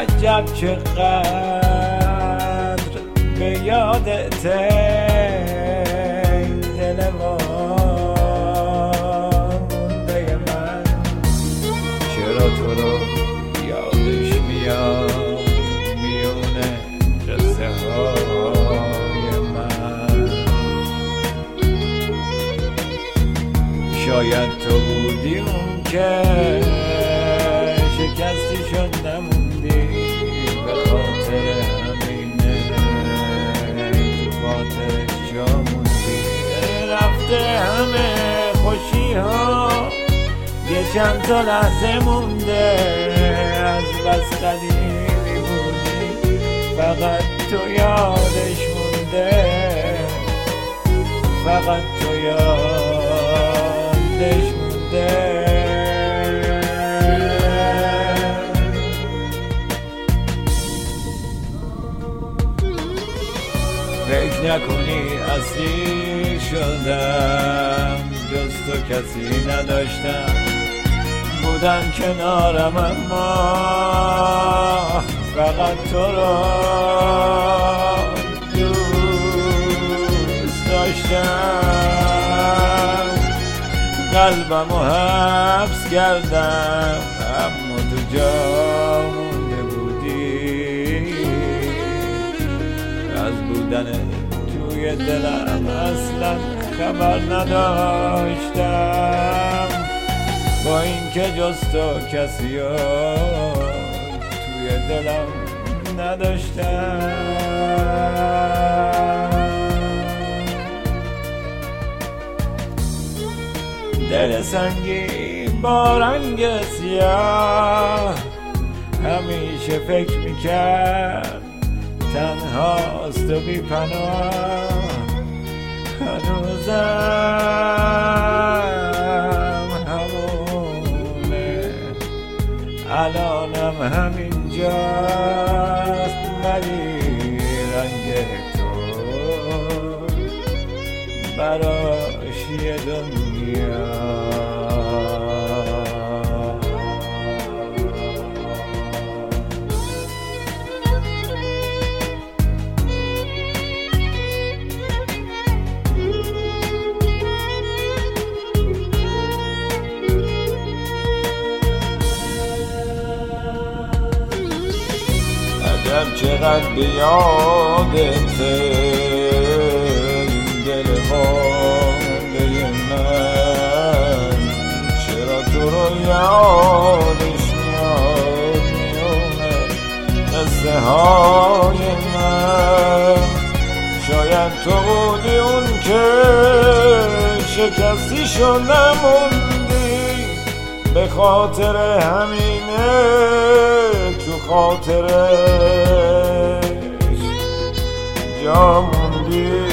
عجب چقدر به یادت دل مانده من، چرا تو رو یادش میاد میونه قصه های من. شاید تو بودی اون که شکستی شد نموندی، به خاطر همینه تو خاطرش جا موندی. رفته همه خوشی ها یه چند تا لحظه مونده، از بس قدیمی بودی فقط تو یادش مونده، فقط تو یادش مونده. فکر نکنی اسیر شدم، جز تو کسی نداشتم، بودن کنارم اما فقط تو رو دوست داشتم. قلبمو حبس کردم اما تو جا مونده بودی، از بودن توی دلم اصلا خبر نداشتم، با اینکه جز تو کسی توی دلم نداشتم. دل سنگین با رنگ سیاه همیشه فکر میکرد تنهاست و بی پناه، هنوزم همونه، الانم همینجاست، ولی رنگ تو براش یه دنیا. چقدر بیادته این دل مانده من، چرا تو رو یادش میاد میونه قصه های من. شاید تو بودی اون که شکستی شد نموندی، به خاطر همینه تو خاطرش جا موندی.